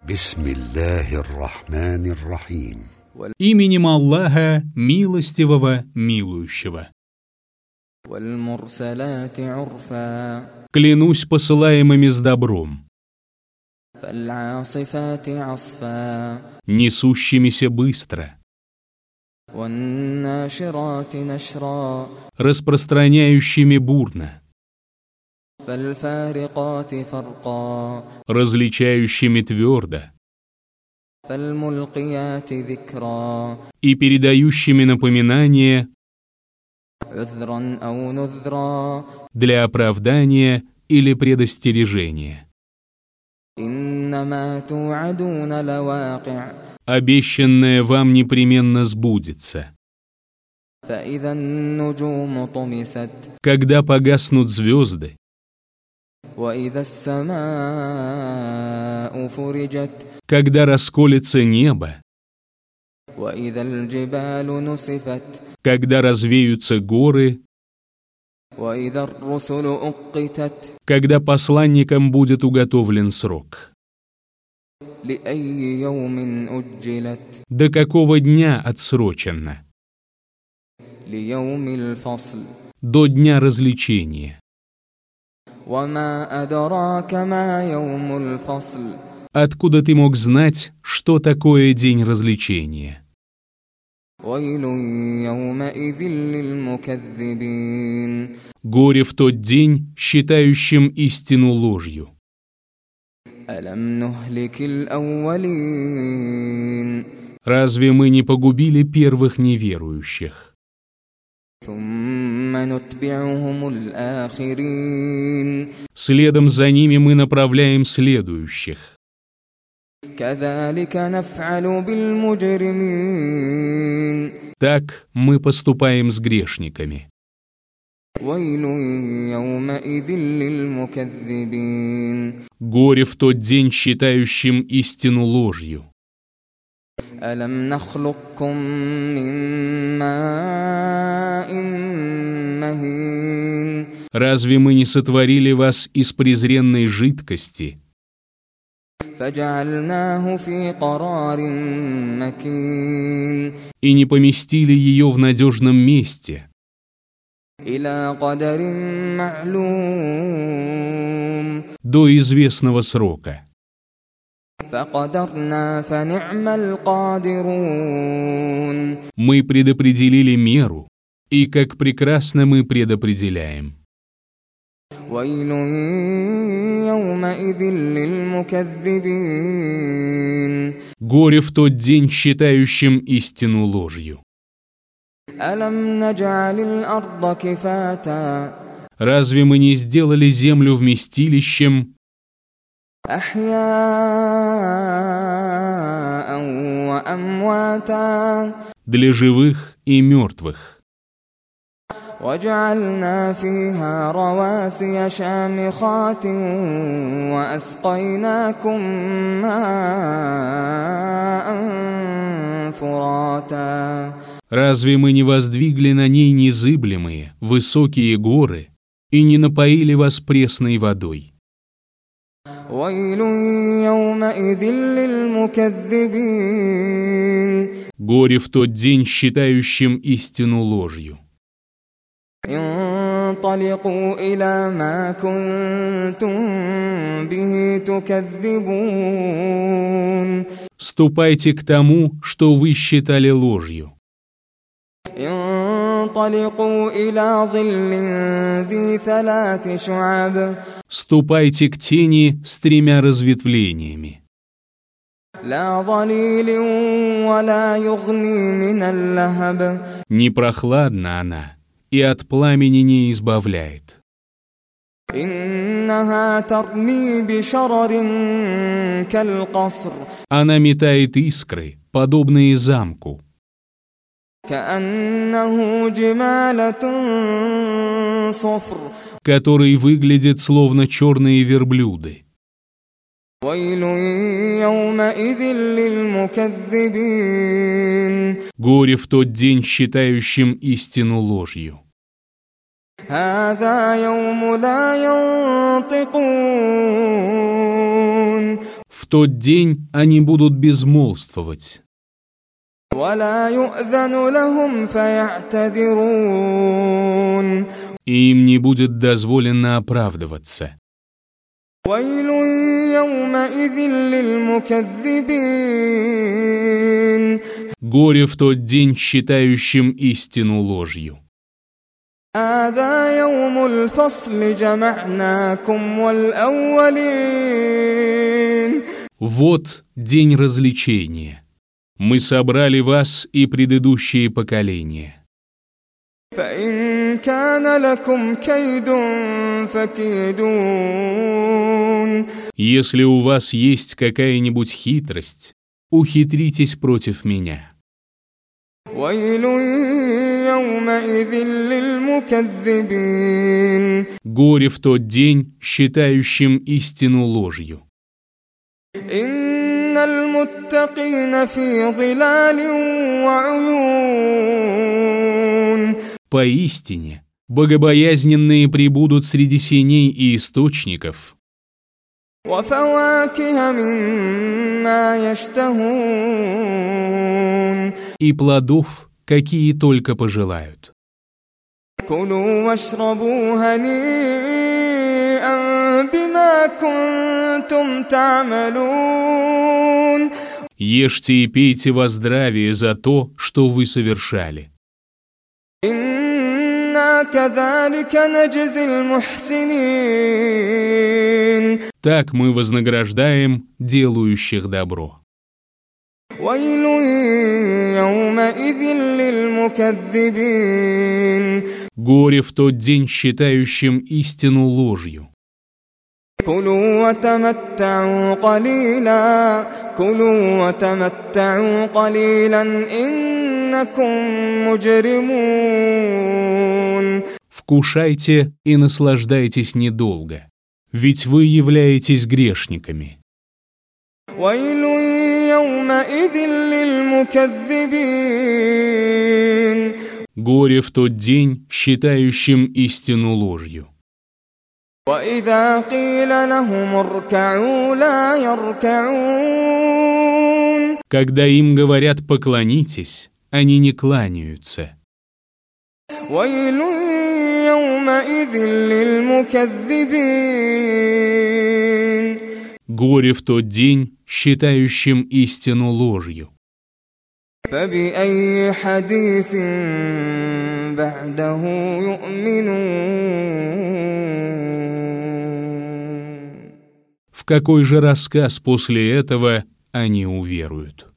Бисмиллахир-рахманир-рахим. Именем Аллаха, милостивого, милующего. Клянусь посылаемыми с добром, несущимися быстро, распространяющими бурно, различающими твердо и передающими напоминание для оправдания или предостережения. Обещанное вам непременно сбудется. Когда погаснут звезды, когда расколется небо, когда развеются горы, когда посланникам будет уготовлен срок. До какого дня отсрочено? До дня развлечения. Откуда ты мог знать, что такое день развлечения? Горе в тот день, считающим истину ложью. Разве мы не погубили первых неверующих? Следом за ними мы направляем следующих. Так мы поступаем с грешниками. Горе в тот день, считающим истину ложью. Разве мы не сотворили вас из презренной жидкости и не поместили ее в надежном месте до известного срока? Мы предопределили меру, и как прекрасно мы предопределяем. Горе в тот день, считающим истину ложью. Разве мы не сделали землю вместилищем для живых и мертвых? Разве мы не воздвигли на ней незыблемые, высокие горы и не напоили вас пресной водой? Горе в тот день, считающим истину ложью. Ступайте к тому, что вы считали ложью. Ступайте к тени с 3 разветвлениями. Не прохладна она, и от пламени не избавляет. Она метает искры, подобные замку, который выглядит словно черные верблюды. Горе в тот день, считающим истину ложью. В тот день они будут безмолвствовать. ولا يؤذن لهم فيعتذرون И им не будет дозволено оправдываться. ويل يومئذ للمكذبين Горе в тот день считающим истину ложью. هذا يوم الفصل جمعناكم والأولين Вот день развлечения. Мы собрали вас и предыдущие поколения. فإن كان لكم كيد فكيدون Если у вас есть какая-нибудь хитрость, ухитритесь против меня. ويل يومئذ للمكذبين Горе в тот день считающим истину ложью. إن المتقين في ظلال وعيون Поистине, богобоязненные пребудут среди сеней и источников, وفواكه مما يشتهون и плодов, какие только пожелают. كلوا واشربوا هنيئا بما كنتم تعملون Ешьте и пейте во здравие за то, что вы совершали. إنا كذلك نجزي المحسنين Так мы вознаграждаем делающих добро. ويل يومئذ للمكذبين Горе в тот день считающим истину ложью. كلوا وتمتعوا قليلا إنكم مجرمون Вкушайте и наслаждайтесь недолго, ведь вы являетесь грешниками. ويل يومئذ للمكذبين Горе в тот день считающим истину ложью. وإذا قيل لهم اركعوا لا يركعون Когда им говорят «поклонитесь», они не кланяются. ويل يومئذ للمكذبين Горе в тот день считающим истину ложью. فبأي حديث بعده يؤمنون В какой же рассказ после этого они уверуют?